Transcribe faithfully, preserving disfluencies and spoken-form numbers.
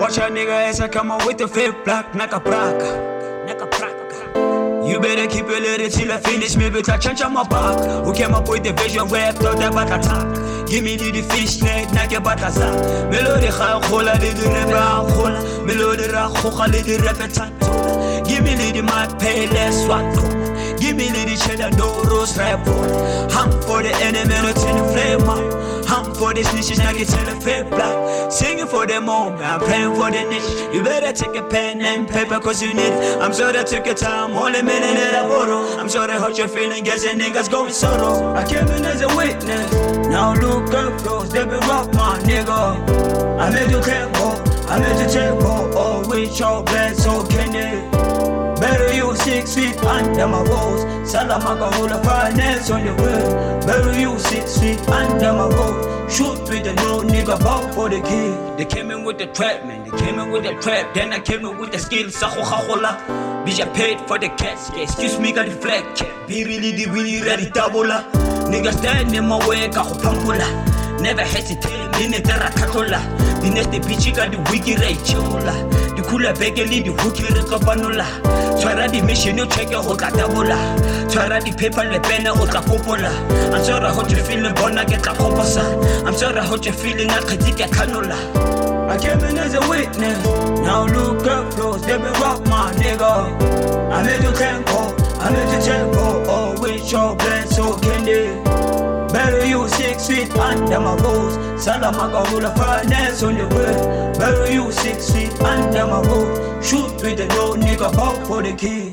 Watch a nigga ass, I come up with the fifth block, naka praka, naka praka. You better keep it little till I finish, maybe to change on my back. Who came up with the vision where thought that back attack? Give me the fish net, naka bataza. Melody khola, the reba khola. Melody ra khola, the repetat. Give me the mad pay less swat. Give me the cheddar, no rose rap. Ham for the enemy, no ten flame up. Ham for the snitches, now get tell a fair black. Singing for the moment, I'm praying for the niche. You better take a pen and paper cause you need it. I'm sure that took your time, only minute that I borrow. I'm sure that hurt your feeling, guess the niggas going sorrow. I came in as a witness, now look up close, they been rock my nigga. I made you careful, I made you careful. Oh, with your blood, so can it? Better you six feet under my walls. Salamanca hold a finance on the way. Better you six feet under my walls. Shoot with the no nigga bow for the kid. They came in with the trap, man. They came in with the trap. Then I came in with the skill. Saho hahola. Bitch, I paid for the cash. Yeah, excuse me, got the flag. Be really the really ready tabola. Nigga stand in my way, kaho pampula. Never hesitate, minute rakatola. The next bitch got the wiki right chola. The cooler beggarly, the hooky rekapanola. Try the mission, you check your hota tabola. Try the paper, the pen, or the popola. I'm sorry how you feeling, bona get la coposa. I'm sorry how you feeling, I can take a canola. I came in as a witness, now look up close, they been rock my nigga. I made you tempo, I made you tempo. Oh, with your blood, so candy. Better you six feet under my balls. Salamanca hold a finance on the way. Better you six feet under my balls. Shoot with the no nigga bow for the kid.